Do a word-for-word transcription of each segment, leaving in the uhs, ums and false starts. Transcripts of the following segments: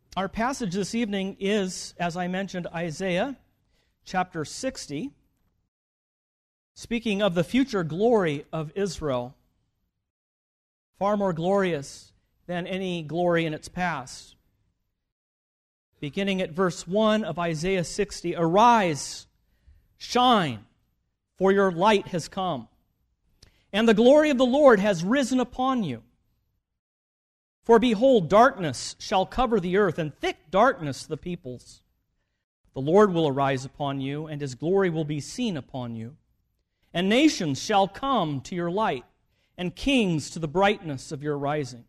Our passage this evening is, as I mentioned, Isaiah chapter sixty, speaking of the future glory of Israel, far more glorious than any glory in its past. Beginning at verse one of Isaiah sixty, "Arise, shine, for your light has come, and the glory of the Lord has risen upon you. For behold, darkness shall cover the earth, and thick darkness the peoples. The Lord will arise upon you, and His glory will be seen upon you. And nations shall come to your light, and kings to the brightness of your rising.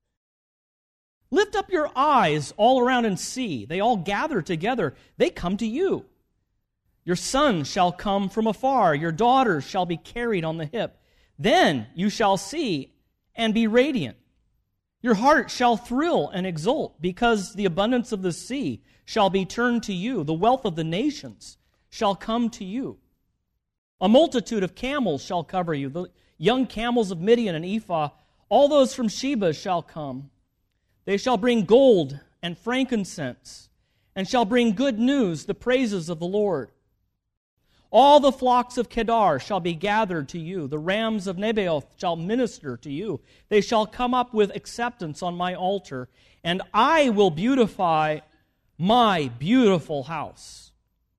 Lift up your eyes all around and see. They all gather together. They come to you. Your sons shall come from afar. Your daughters shall be carried on the hip. Then you shall see and be radiant. Your heart shall thrill and exult, because the abundance of the sea shall be turned to you. The wealth of the nations shall come to you. A multitude of camels shall cover you. The young camels of Midian and Ephah, all those from Sheba shall come. They shall bring gold and frankincense, and shall bring good news, the praises of the Lord. All the flocks of Kedar shall be gathered to you. The rams of Nebaioth shall minister to you. They shall come up with acceptance on my altar, and I will beautify my beautiful house.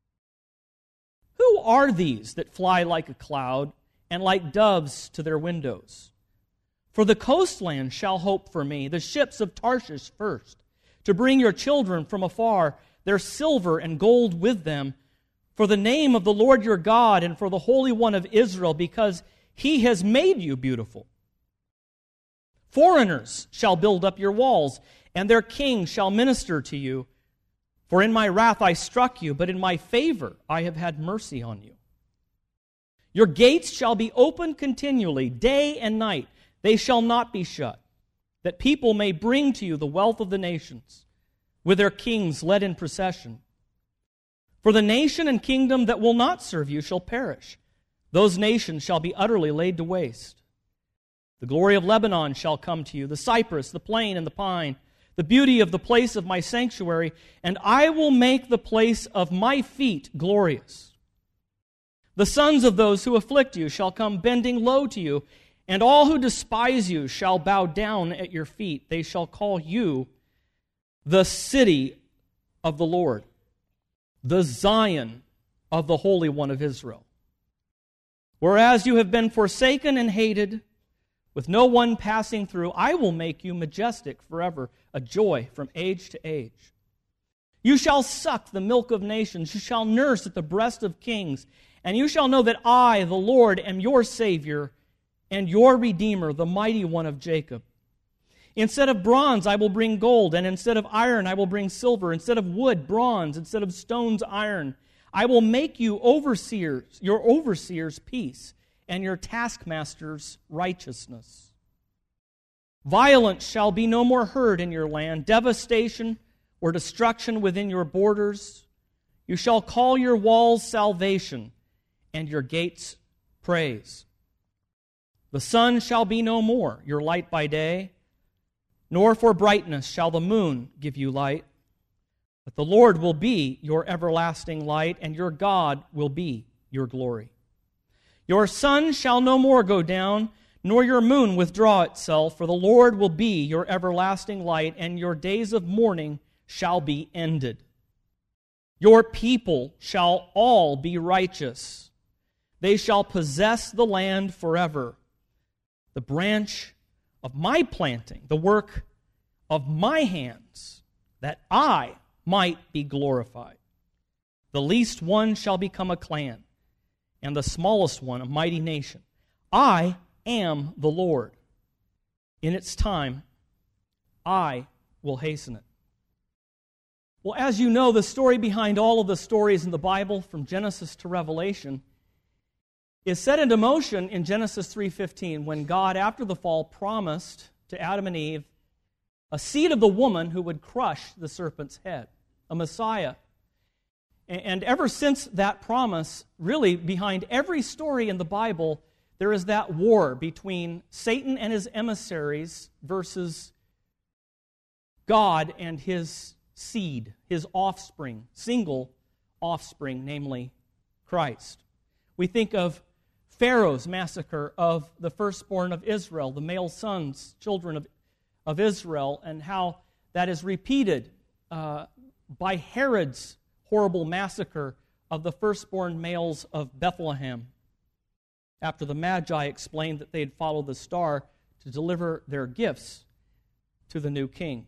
Who are these that fly like a cloud, and like doves to their windows? For the coastland shall hope for me, the ships of Tarshish first, to bring your children from afar, their silver and gold with them, for the name of the Lord your God and for the Holy One of Israel, because He has made you beautiful. Foreigners shall build up your walls, and their kings shall minister to you. For in my wrath I struck you, but in my favor I have had mercy on you. Your gates shall be open continually, day and night. They shall not be shut, that people may bring to you the wealth of the nations, with their kings led in procession. For the nation and kingdom that will not serve you shall perish. Those nations shall be utterly laid to waste. The glory of Lebanon shall come to you, the cypress, the plane, and the pine, the beauty of the place of my sanctuary, and I will make the place of my feet glorious. The sons of those who afflict you shall come bending low to you, and all who despise you shall bow down at your feet. They shall call you the city of the Lord, the Zion of the Holy One of Israel. Whereas you have been forsaken and hated, with no one passing through, I will make you majestic forever, a joy from age to age. You shall suck the milk of nations, you shall nurse at the breast of kings, and you shall know that I, the Lord, am your Savior and your Redeemer, the mighty one of Jacob. Instead of bronze, I will bring gold, and instead of iron, I will bring silver. Instead of wood, bronze. Instead of stones, iron. I will make you overseers, your overseers' peace, and your taskmasters' righteousness. Violence shall be no more heard in your land, devastation or destruction within your borders. You shall call your walls salvation, and your gates praise. The sun shall be no more, your light by day, nor for brightness shall the moon give you light. But the Lord will be your everlasting light, and your God will be your glory. Your sun shall no more go down, nor your moon withdraw itself, for the Lord will be your everlasting light, and your days of mourning shall be ended. Your people shall all be righteous. They shall possess the land forever. The branch of my planting, the work of my hands, that I might be glorified. The least one shall become a clan, and the smallest one a mighty nation. I am the Lord. In its time, I will hasten it. Well, as you know, the story behind all of the stories in the Bible, from Genesis to Revelation, is set into motion in Genesis three fifteen, when God, after the fall, promised to Adam and Eve a seed of the woman who would crush the serpent's head, a Messiah. And ever since that promise, really behind every story in the Bible, there is that war between Satan and his emissaries versus God and His seed, his offspring, single offspring, namely Christ. We think of Pharaoh's massacre of the firstborn of Israel, the male sons, children of, of Israel, and how that is repeated uh, by Herod's horrible massacre of the firstborn males of Bethlehem, after the Magi explained that they had followed the star to deliver their gifts to the new king.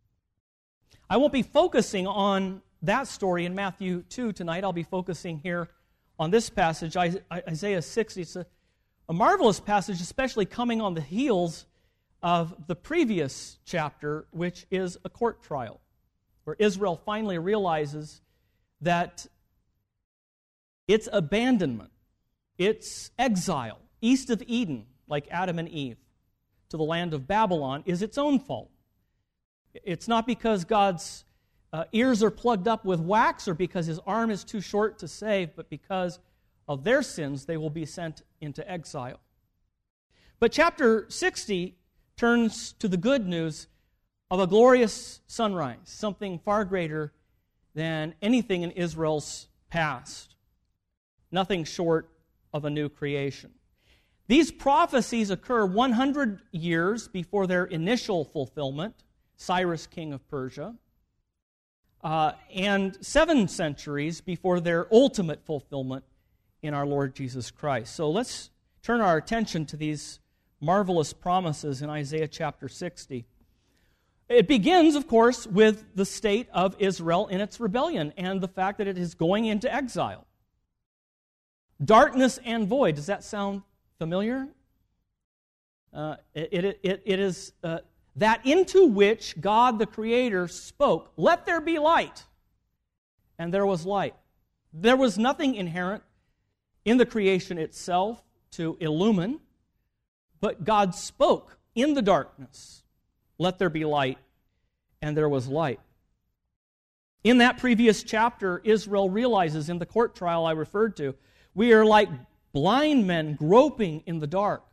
I won't be focusing on that story in Matthew two tonight. I'll be focusing here on this passage, Isaiah sixty. It's a, a marvelous passage, especially coming on the heels of the previous chapter, which is a court trial, where Israel finally realizes that its abandonment, its exile east of Eden, like Adam and Eve, to the land of Babylon, is its own fault. It's not because God's uh, ears are plugged up with wax or because his arm is too short to save, but because of their sins they will be sent into exile. But chapter sixty turns to the good news of a glorious sunrise, something far greater than anything in Israel's past, nothing short of a new creation. These prophecies occur one hundred years before their initial fulfillment, Cyrus, king of Persia, uh, and seven centuries before their ultimate fulfillment in our Lord Jesus Christ. So let's turn our attention to these marvelous promises in Isaiah chapter sixty. It begins, of course, with the state of Israel in its rebellion and the fact that it is going into exile. Darkness and void. Does that sound familiar? Uh, it, it, it, it is uh, that into which God the Creator spoke, "Let there be light." And there was light. There was nothing inherent in the creation itself to illumine, but God spoke in the darkness, "Let there be light," and there was light. In that previous chapter, Israel realizes in the court trial I referred to, we are like blind men groping in the dark.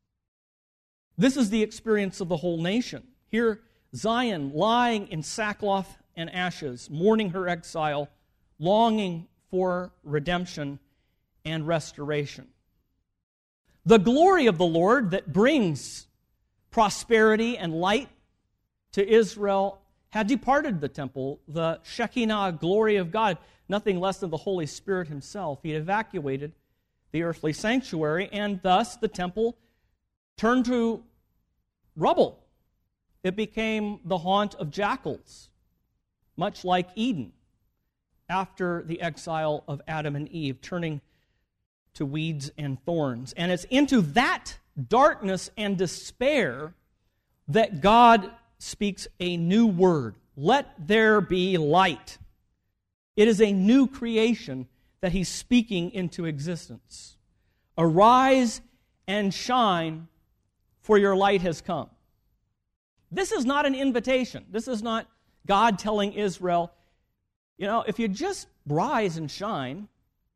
This is the experience of the whole nation. Here, Zion lying in sackcloth and ashes, mourning her exile, longing for redemption and restoration. The glory of the Lord that brings prosperity and light to Israel had departed the temple. The Shekinah glory of God, nothing less than the Holy Spirit himself. He had evacuated the earthly sanctuary, and thus the temple turned to rubble. It became the haunt of jackals, much like Eden, after the exile of Adam and Eve, turning to weeds and thorns. And it's into that darkness and despair that God speaks a new word. Let there be light. It is a new creation that he's speaking into existence. Arise and shine, for your light has come. This is not an invitation. This is not God telling Israel, you know, if you just rise and shine,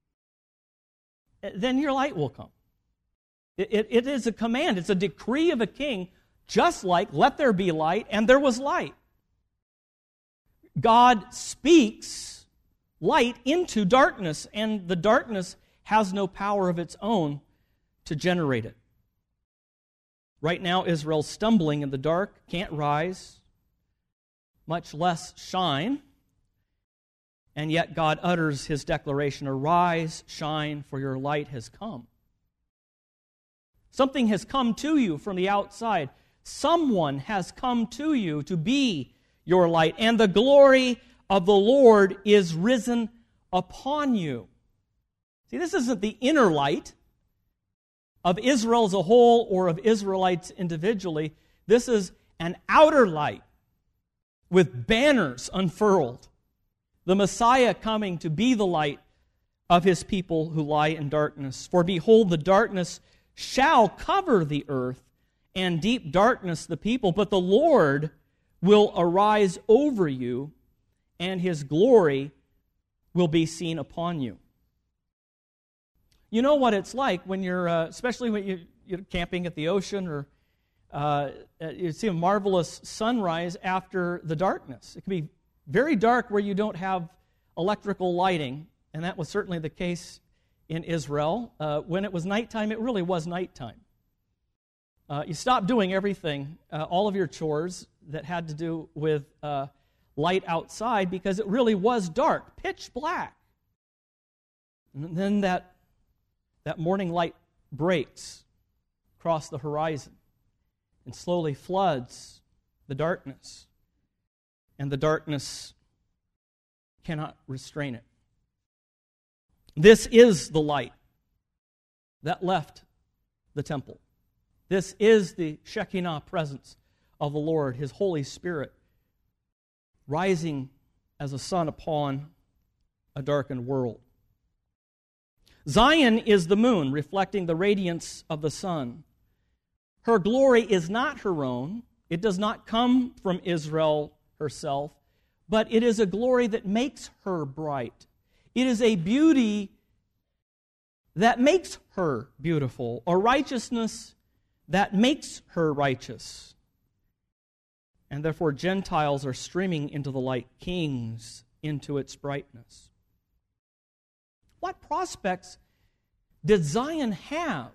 then your light will come. It, it, it is a command. It's a decree of a king, just like, let there be light, and there was light. God speaks light into darkness, and the darkness has no power of its own to generate it. Right now, Israel's stumbling in the dark, can't rise, much less shine. And yet God utters his declaration, "Arise, shine, for your light has come." Something has come to you from the outside. Someone has come to you to be your light, and the glory of the Lord is risen upon you. See, this isn't the inner light of Israel as a whole or of Israelites individually. This is an outer light with banners unfurled. The Messiah coming to be the light of his people who lie in darkness. For behold, the darkness shall cover the earth, and deep darkness the people, but the Lord will arise over you, and his glory will be seen upon you. You know what it's like when you're, uh, especially when you're, you're camping at the ocean, or uh, you see a marvelous sunrise after the darkness. It can be very dark where you don't have electrical lighting, and that was certainly the case in Israel. Uh, when it was nighttime, it really was nighttime. Uh, you stopped doing everything, uh, all of your chores that had to do with uh, light outside, because it really was dark, pitch black. And then that, that morning light breaks across the horizon and slowly floods the darkness. And the darkness cannot restrain it. This is the light that left the temple. This is the Shekinah presence of the Lord, His Holy Spirit, rising as a sun upon a darkened world. Zion is the moon, reflecting the radiance of the sun. Her glory is not her own. It does not come from Israel herself, but it is a glory that makes her bright. It is a beauty that makes her beautiful, a righteousness that makes her righteous. And therefore Gentiles are streaming into the light, kings into its brightness. What prospects did Zion have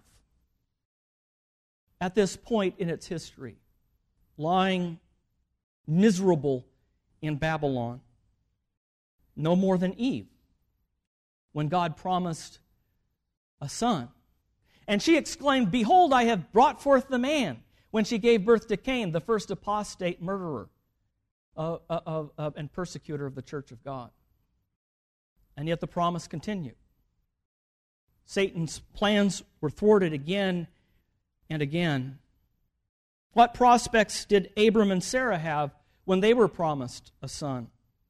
at this point in its history, lying miserable in Babylon? No more than Eve, when God promised a son. And she exclaimed, "Behold, I have brought forth the man," when she gave birth to Cain, the first apostate murderer uh, uh, uh, and persecutor of the church of God. And yet the promise continued. Satan's plans were thwarted again and again. What prospects did Abram and Sarah have when they were promised a son?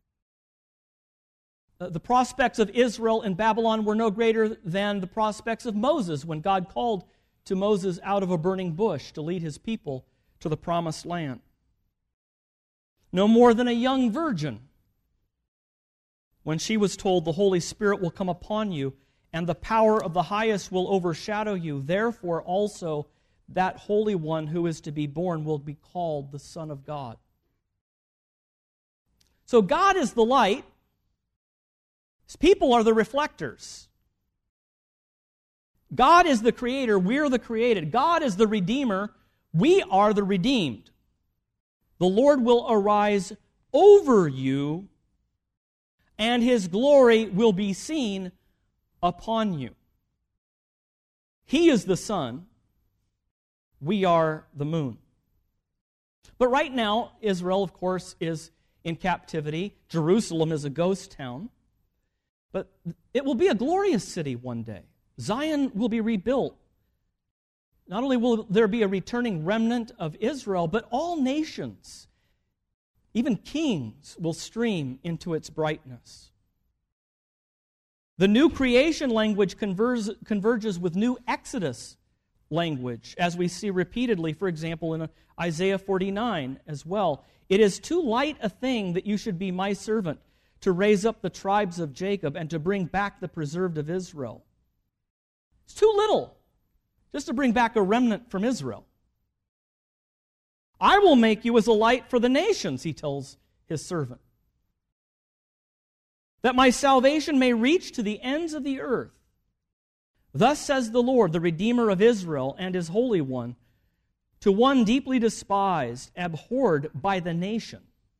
The prospects of Israel in Babylon were no greater than the prospects of Moses when God called to Moses out of a burning bush to lead his people to the promised land. No more than a young virgin when she was told, "The Holy Spirit will come upon you, and the power of the highest will overshadow you. Therefore also that Holy One who is to be born will be called the Son of God." So God is the light. His people are the reflectors. God is the creator. We're the created. God is the redeemer. We are the redeemed. The Lord will arise over you, and His glory will be seen upon you. He is the sun. We are the moon. But right now, Israel, of course, is in captivity. Jerusalem is a ghost town. But it will be a glorious city one day. Zion will be rebuilt. Not only will there be a returning remnant of Israel, but all nations, even kings, will stream into its brightness. The new creation language converges, converges with new Exodus language, as we see repeatedly, for example, in Isaiah forty-nine as well. "It is too light a thing that you should be my servant, to raise up the tribes of Jacob and to bring back the preserved of Israel." It's too little just to bring back a remnant from Israel. "I will make you as a light for the nations," he tells his servant, "that my salvation may reach to the ends of the earth. Thus says the Lord, the Redeemer of Israel and His Holy One, to one deeply despised, abhorred by the nation,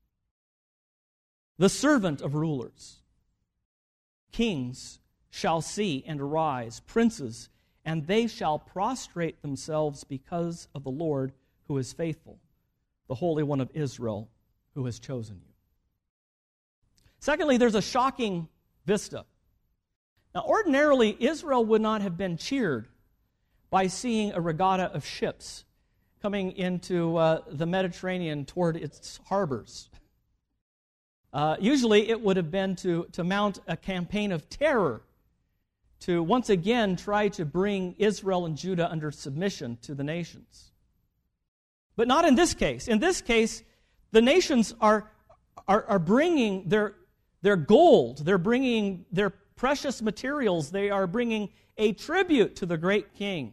the servant of rulers. Kings shall see and arise, princes, and they shall prostrate themselves because of the Lord who is faithful, the Holy One of Israel who has chosen you." Secondly, there's a shocking vista. Now, ordinarily, Israel would not have been cheered by seeing a regatta of ships coming into uh, the Mediterranean toward its harbors. Uh, usually it would have been to, to mount a campaign of terror, to once again try to bring Israel and Judah under submission to the nations. But not in this case. In this case, the nations are, are, are bringing their, their gold, they're bringing their precious materials, they are bringing a tribute to the great king.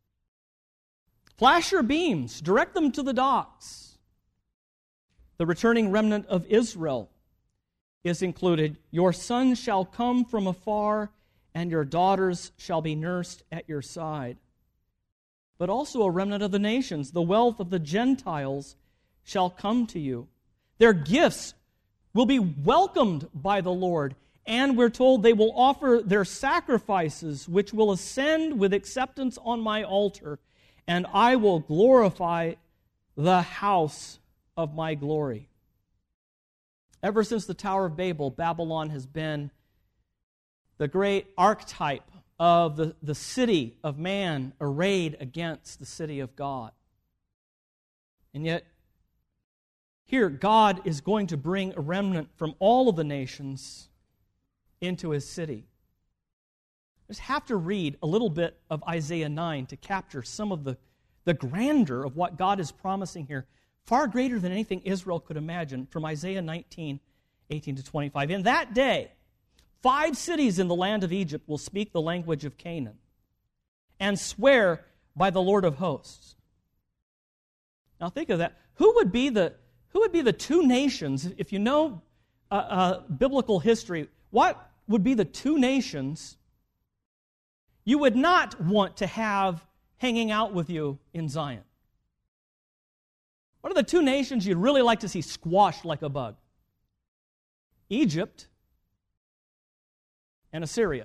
Flash your beams, direct them to the docks. The returning remnant of Israel is included. Your sons shall come from afar, and your daughters shall be nursed at your side. But also a remnant of the nations, the wealth of the Gentiles shall come to you. Their gifts will be welcomed by the Lord, and we're told they will offer their sacrifices, which will ascend with acceptance on my altar, and I will glorify the house of my glory. Ever since the Tower of Babel, Babylon has been the great archetype of the, the city of man arrayed against the city of God. And yet, here, God is going to bring a remnant from all of the nations into His city. I just have to read a little bit of Isaiah nine to capture some of the, the grandeur of what God is promising here, far greater than anything Israel could imagine, from Isaiah nineteen, eighteen to twenty-five. In that day, five cities in the land of Egypt will speak the language of Canaan and swear by the Lord of hosts. Now think of that. Who would be the who would be the two nations, if you know uh, uh, biblical history, what would be the two nations you would not want to have hanging out with you in Zion? What are the two nations you'd really like to see squashed like a bug? Egypt and Assyria.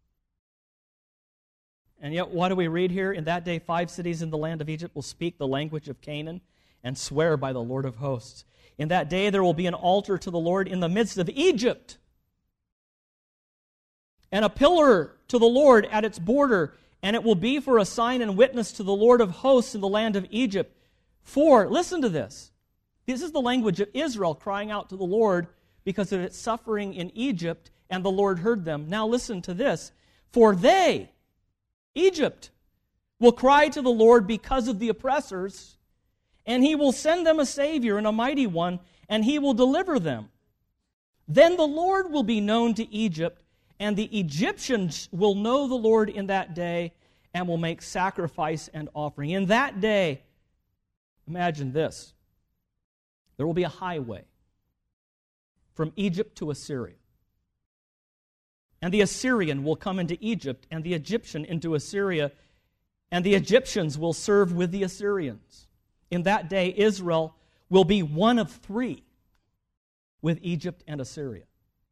And yet, what do we read here? In that day, five cities in the land of Egypt will speak the language of Canaan and swear by the Lord of hosts. In that day, there will be an altar to the Lord in the midst of Egypt, and a pillar to the Lord at its border, and it will be for a sign and witness to the Lord of hosts in the land of Egypt. For, listen to this, this is the language of Israel crying out to the Lord because of its suffering in Egypt, and the Lord heard them. Now listen to this. For they, Egypt, will cry to the Lord because of the oppressors, and He will send them a Savior and a mighty one, and He will deliver them. Then the Lord will be known to Egypt, and the Egyptians will know the Lord in that day, and will make sacrifice and offering. In that day, imagine this, there will be a highway from Egypt to Assyria. And the Assyrian will come into Egypt, and the Egyptian into Assyria, and the Egyptians will serve with the Assyrians. In that day, Israel will be one of three with Egypt and Assyria.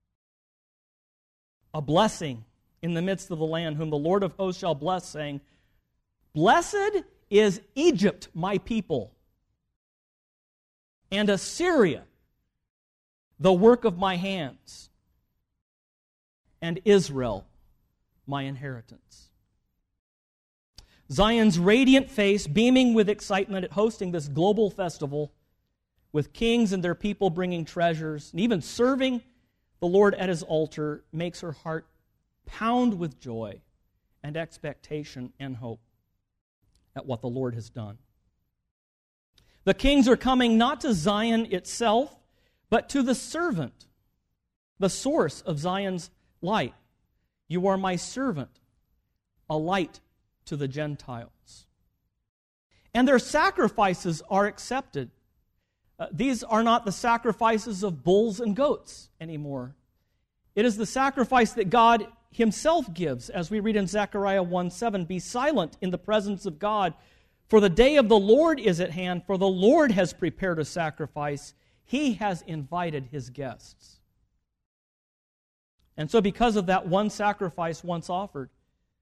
A blessing in the midst of the land, whom the Lord of hosts shall bless, saying, Blessed is Egypt, my people, and Assyria, the work of my hands, and Israel, my inheritance. Zion's radiant face, beaming with excitement at hosting this global festival, with kings and their people bringing treasures, and even serving the Lord at His altar, makes her heart pound with joy and expectation and hope at what the Lord has done. The kings are coming not to Zion itself, but to the servant, the source of Zion's light. You are my servant, a light to the Gentiles. And their sacrifices are accepted. Uh, these are not the sacrifices of bulls and goats anymore. It is the sacrifice that God Himself gives, as we read in Zechariah one seven, Be silent in the presence of God, for the day of the Lord is at hand, for the Lord has prepared a sacrifice. He has invited His guests. And so because of that one sacrifice once offered,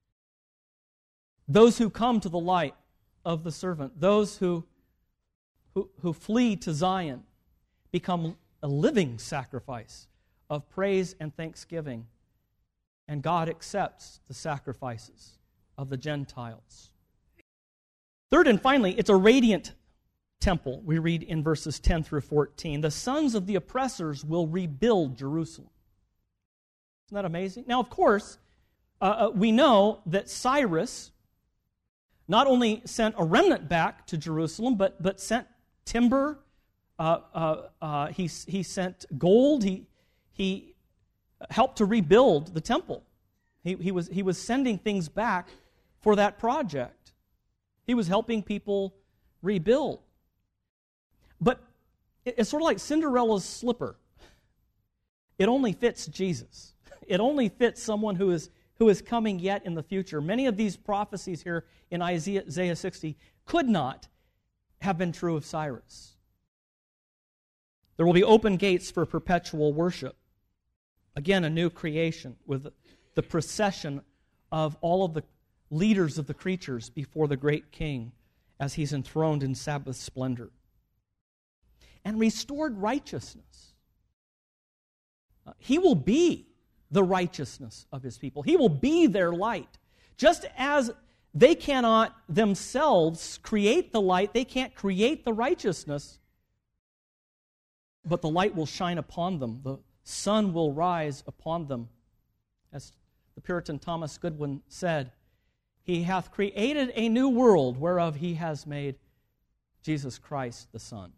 those who come to the light of the servant, those who, who, who flee to Zion, become a living sacrifice of praise and thanksgiving. And God accepts the sacrifices of the Gentiles. Third and finally, it's a radiant temple. We read in verses ten through fourteen, the sons of the oppressors will rebuild Jerusalem. Isn't that amazing? Now, of course, uh, we know that Cyrus not only sent a remnant back to Jerusalem, but, but sent timber, uh, uh, uh, he, he sent gold, he, he helped to rebuild the temple. He, he, was, he was sending things back for that project. He was helping people rebuild. But it's sort of like Cinderella's slipper. it only fits Jesus. It only fits someone who is who is coming yet in the future. Many of these prophecies here in Isaiah sixty could not have been true of Cyrus. There will be open gates for perpetual worship. Again, a new creation with the procession of all of the leaders of the creatures before the great King as he's enthroned in Sabbath splendor. And restored righteousness. Uh, he will be the righteousness of his people. He will be their light. Just as they cannot themselves create the light, they can't create the righteousness, but the light will shine upon them. The sun will rise upon them. As the Puritan Thomas Goodwin said, He hath created a new world whereof He has made Jesus Christ the Son.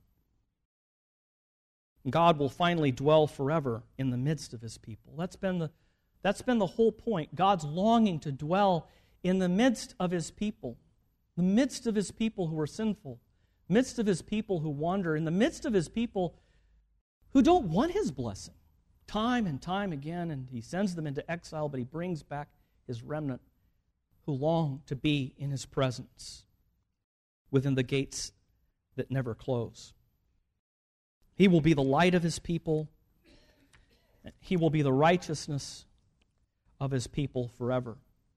God will finally dwell forever in the midst of His people. That's been the, that's been the whole point. God's longing to dwell in the midst of His people, the midst of His people who are sinful, midst of His people who wander, in the midst of His people who don't want His blessing. Time and time again, and He sends them into exile, but He brings back His remnant who long to be in His presence within the gates that never close. He will be the light of His people. He will be the righteousness of His people forever.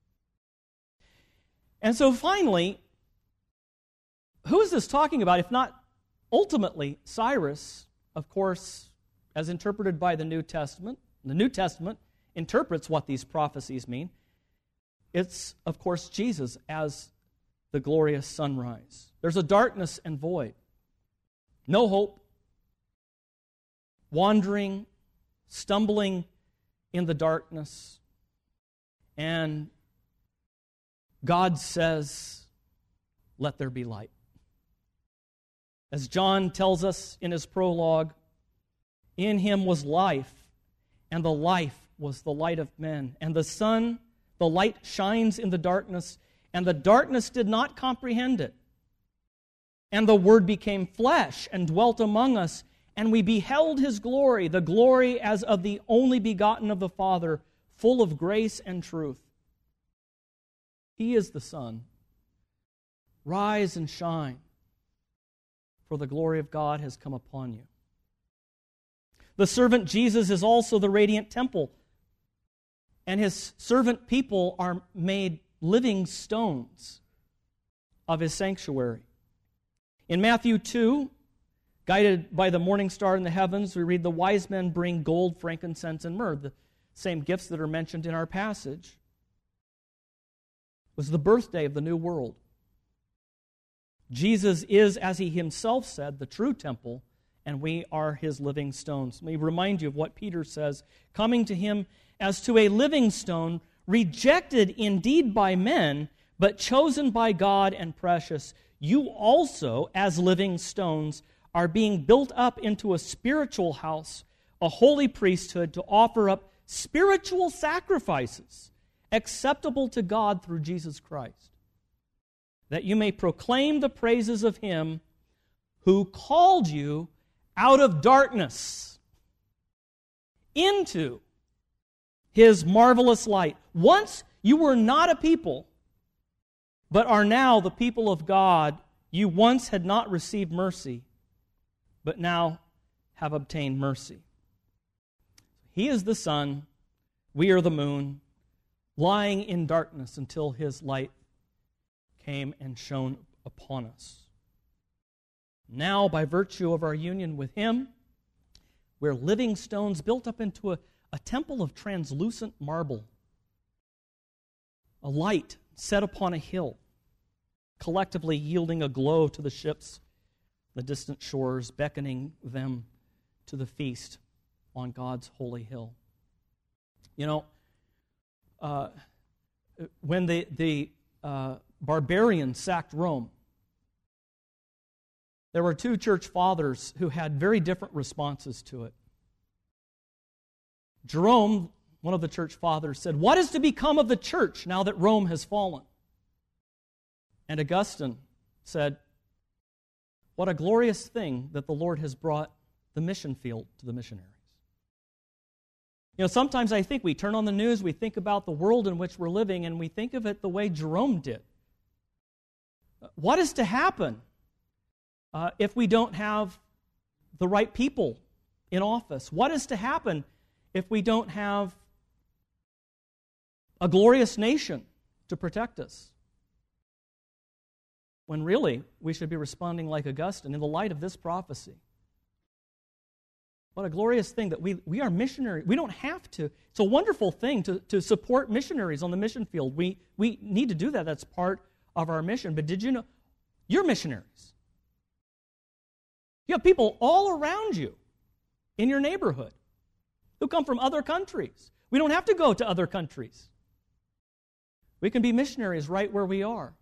And so finally, who is this talking about if not ultimately Cyrus, of course, as interpreted by the New Testament? The New Testament interprets what these prophecies mean. It's, of course, Jesus as the glorious sunrise. There's a darkness and void. No hope. Wandering, stumbling in the darkness. And God says, let there be light. As John tells us in his prologue, in Him was life, and the life was the light of men. And the sun, the light shines in the darkness, and the darkness did not comprehend it. And the Word became flesh and dwelt among us, and we beheld His glory, the glory as of the only begotten of the Father, full of grace and truth. He is the sun. Rise and shine, for the glory of God has come upon you. The servant Jesus is also the radiant temple, and His servant people are made living stones of His sanctuary. In Matthew two, guided by the morning star in the heavens, we read, the wise men bring gold, frankincense, and myrrh, the same gifts that are mentioned in our passage. It was the birthday of the new world. Jesus is, as He Himself said, the true temple, and we are His living stones. Let me remind you of what Peter says, coming to Him as to a living stone, rejected indeed by men, but chosen by God and precious. You also, as living stones, are being built up into a spiritual house, a holy priesthood, to offer up spiritual sacrifices acceptable to God through Jesus Christ, that you may proclaim the praises of Him who called you out of darkness into His marvelous light. Once you were not a people, but are now the people of God. You once had not received mercy, but now have obtained mercy. He is the sun, we are the moon, lying in darkness until His light came and shone upon us. Now, by virtue of our union with Him, we're living stones built up into a, a temple of translucent marble, a light set upon a hill, collectively yielding a glow to the ships, the distant shores, beckoning them to the feast on God's holy hill. You know, uh, when the, the uh, barbarians sacked Rome, there were two church fathers who had very different responses to it. Jerome, one of the church fathers, said, "What is to become of the church now that Rome has fallen?" And Augustine said, "What a glorious thing that the Lord has brought the mission field to the missionaries." You know, sometimes I think we turn on the news, we think about the world in which we're living, and we think of it the way Jerome did. What is to happen uh, if we don't have the right people in office? What is to happen if we don't have a glorious nation to protect us? When really, we should be responding like Augustine in the light of this prophecy. What a glorious thing that we, we are missionaries. We don't have to. It's a wonderful thing to, to support missionaries on the mission field. We, we need to do that. That's part of our mission. But did you know, you're missionaries. You have people all around you in your neighborhood who come from other countries. We don't have to go to other countries. We can be missionaries right where we are.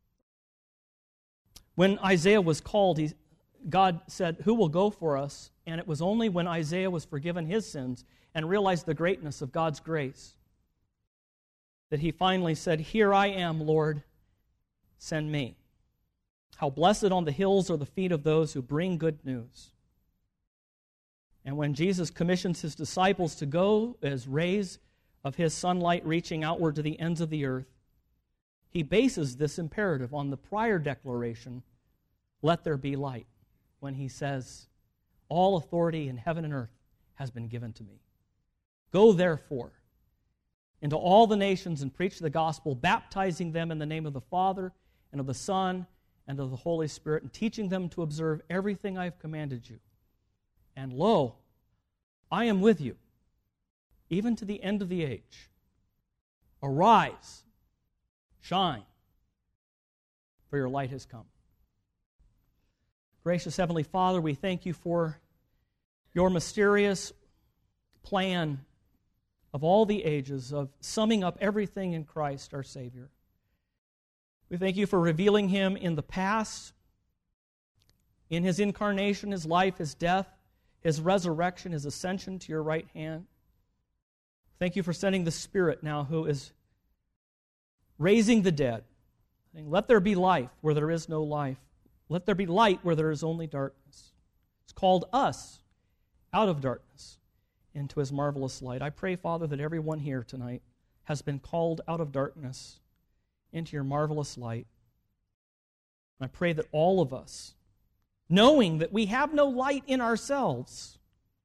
When Isaiah was called, he, God said, "Who will go for us?" And it was only when Isaiah was forgiven his sins and realized the greatness of God's grace that he finally said, "Here I am, Lord, send me." How blessed on the hills are the feet of those who bring good news. And when Jesus commissions his disciples to go as rays of his sunlight reaching outward to the ends of the earth, he bases this imperative on the prior declaration, "Let there be light," when he says, "All authority in heaven and earth has been given to me. Go therefore into all the nations and preach the gospel, baptizing them in the name of the Father and of the Son and of the Holy Spirit, and teaching them to observe everything I have commanded you. And lo, I am with you, even to the end of the age. Arise, shine, for your light has come." Gracious Heavenly Father, we thank you for your mysterious plan of all the ages, of summing up everything in Christ our Savior. We thank you for revealing him in the past, in his incarnation, his life, his death, his resurrection, his ascension to your right hand. Thank you for sending the Spirit now who is raising the dead, saying, "Let there be life where there is no life. Let there be light where there is only darkness." It's called us out of darkness into his marvelous light. I pray, Father, that everyone here tonight has been called out of darkness into your marvelous light. I pray that all of us, knowing that we have no light in ourselves,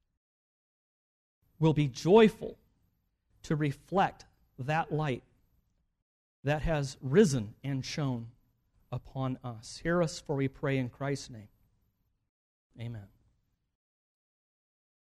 will be joyful to reflect that light that has risen and shone upon us. Hear us, for we pray in Christ's name. Amen.